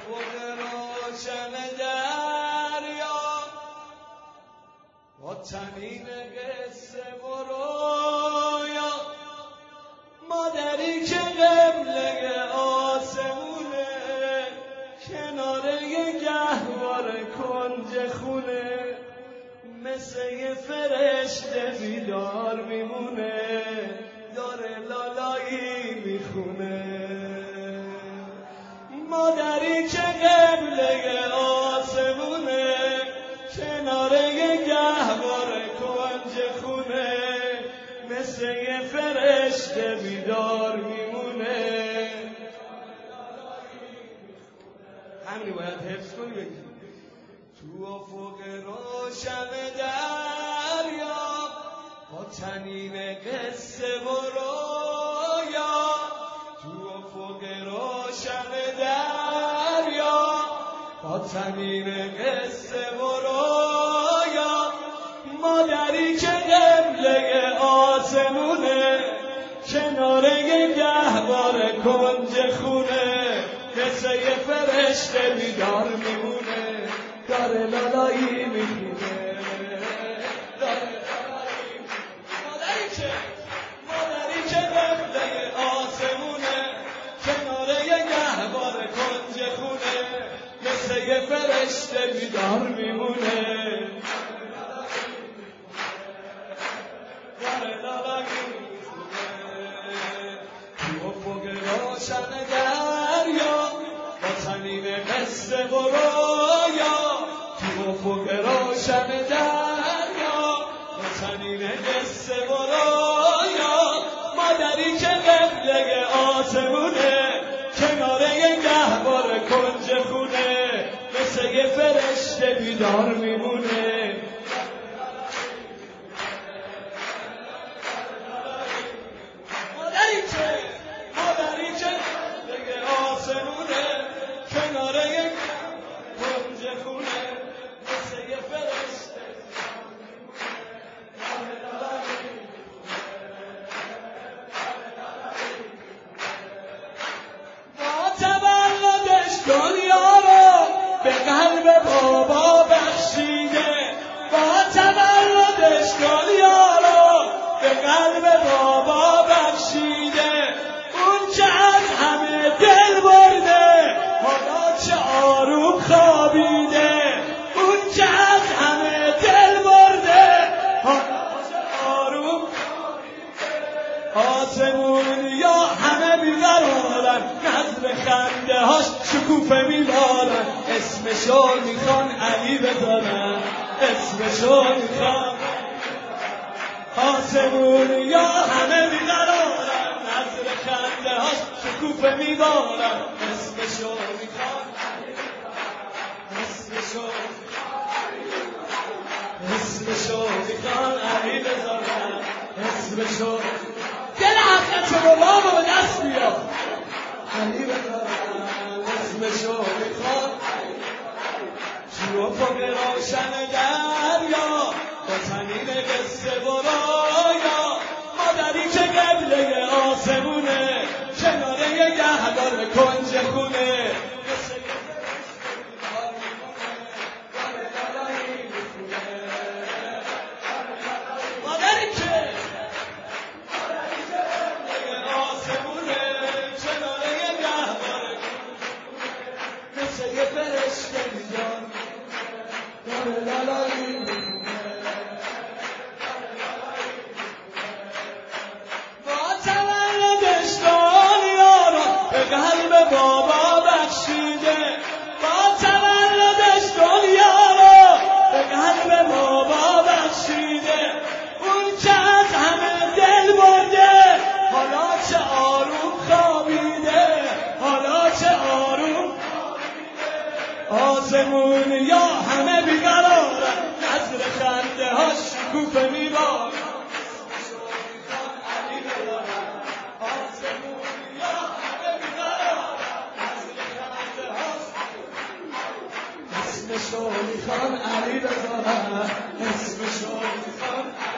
افق روشن دریا با تنین قصه و رویا مادری که قبله آسمونه کنار یه گهواره کنج خونه مثل یه فرشته بیدار میمونه داره لالایی میخونه مادری که قبله آسمونه کنار یه گهواره کنج خونه مثل یه فرشته بیدار میمونه همینی باید حفظ کنی بگیم تو افق روشن دریا با تنین قصه و رویا تو افق روشن دریا با تنین قصه و رویا مادری که قبله آسمونه کنار یه گهواره کنج خونه مثل یه فرشته بیدار میمونه داره لالایی میخونه مادری که قبله آسمونه کنار یه گهواره کنج خونه مثل یه فرشته بیدار میمونه داره لالایی میخونه تو افق روشن دریا با تنین قصه و رویا تو افق روشن دریا با تنین قصه و رویا مادری که قبله آسمونه کنار یه گهواره کنج خونه مثل یه فرشته بیدار میمونه مادری که قبله آسمونه کنار یه کنج خونه مثل یه فرشته با تولدش دنیا رو به قلب بابا بخشیده با تولدش دنیا رو به قلب بابا بخشیده اون که از همه دل برده حالا چه آروم خوابیده اون که از همه دل برده حالا چه آروم آسمون یا همه بیقرارن نظر خنده هاش شکوفه میبارن اسمشو میخوان علی بذارن اسمشو میخوان آسمون یا همه بیقرارن نظر خنده هاش شکوفه میبارن اسمشو میخوان اسمشو میخوان علی بذارن اسمشو دل حقیقت بابامو به دست بیار علی بذارن اسمشو میخوان تو افق روشن دریا با تنین قصه و رویا مادری که قبله آسمونه کنار یه گهواره کنج خونه بابا بخشیده با تولدش دنیا رو به قلب بابا بخشیده اون که از همه دل برده حالا چه آروم خوابیده حالا چه آروم آسمون یا همه بیقرارن نظر خنده ها شکوفه میبارن اسمشو میخوان علی بذارن اسمشو میخوان